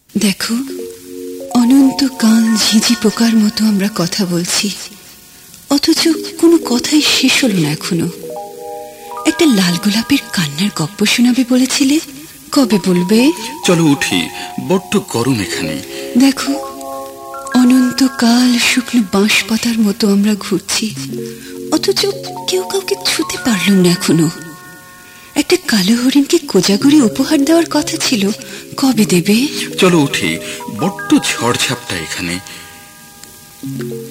দেখো, অনন্তকাল ঝিঝি পোকার মতো আমরা কথা বলছি, অথচ কোনো কথাই শেষ হলো না এখনো। একটা লাল গোলাপের কান্নার গপ্প শোনাবে বলেছিলে, কবে বলবে? চলো উঠি, বড্ড গরম এখানে। দেখো, অনন্তকাল শুকনো বাঁশ পাতার মতো আমরা ঘুরছি, অথচ কেউ কাউকে ছুতে পারলাম না এখনো। একটা কালো হরিণকে কোজাগরি উপহার দেওয়ার কথা ছিল, কবে দেবে? চলো উঠি, বড্ড ঝড় ঝাপটা এখানে।